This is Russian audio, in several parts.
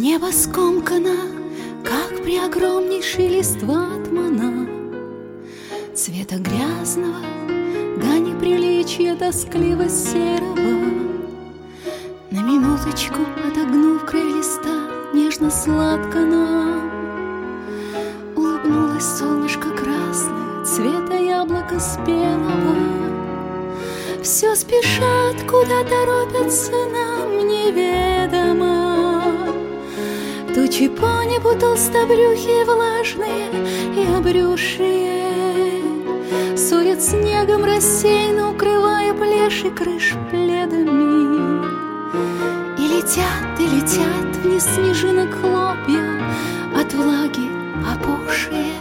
Небо скомкано, как при огромнейшей листва тмана, цвета грязного, да неприличия тоскливо серого. На минуточку отогнув край листа, нежно-сладко нам улыбнулось солнышко красное, цвета яблока спелого. Все спешат, куда торопятся, нам неведомо. Тучи по небу толстобрюхие, влажные и обрюшие, ссорят снегом рассеянно, укрывая плеши крыш пледами. И летят вниз снежинок хлопья, от влаги опухшие.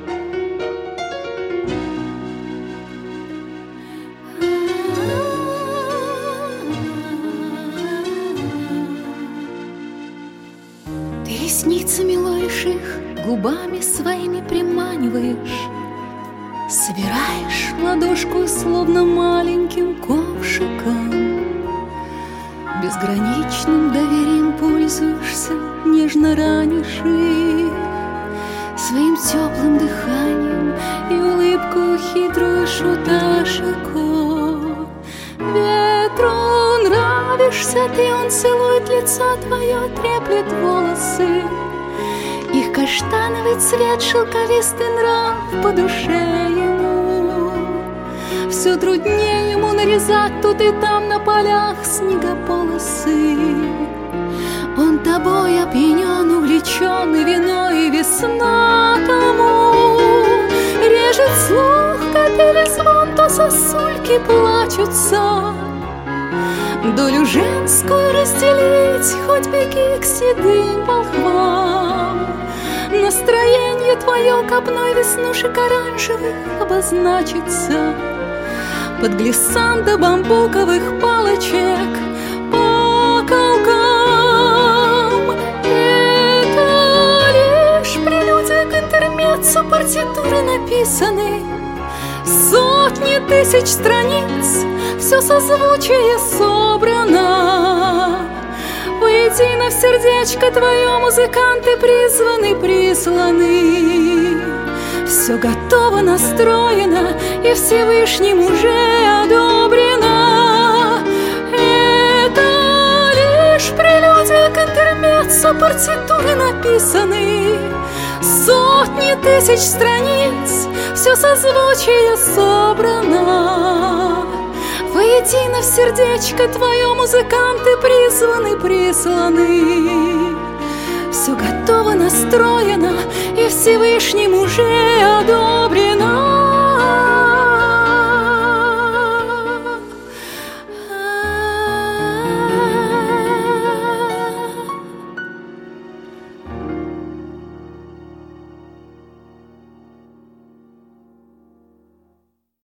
Ты ресницами ловишь их, губами своими приманиваешь, собираешь ладошку словно маленьким ковшиком. Безграничным доверием пользуешься, нежно ранишь их своим теплым дыханием и улыбкою хитрую шуташику. Ветру нравишься ты, он целует лицо твое, треплет волосы. Их каштановый цвет, шелковистый нрав по душе ему. Все труднее ему нарезать тут и там на полях снегополосы. Он тобой опьянен, увлечен, и вино, и весна тому режет слух, капели звон, то сосульки плачутся. Долю женскую разделить, хоть беги к седым волхвам. Настроение твое копной веснушек оранжевых обозначится под глиссандо бамбуковых палочек по колкам. Это лишь прелюдия к интермеццо, партитуры написаны сотни тысяч страниц, все созвучие собрано. Воедино в сердечко твое музыканты призваны, присланы. Все готово, настроено, и Всевышним уже одобрено. Это лишь прелюдия к интермеццо, партитуры написаны сотни тысяч страниц, все созвучие собрано. Воедино в сердечко твое музыканты призваны, присланы. Все готово, настроено, и Всевышним уже одобрено.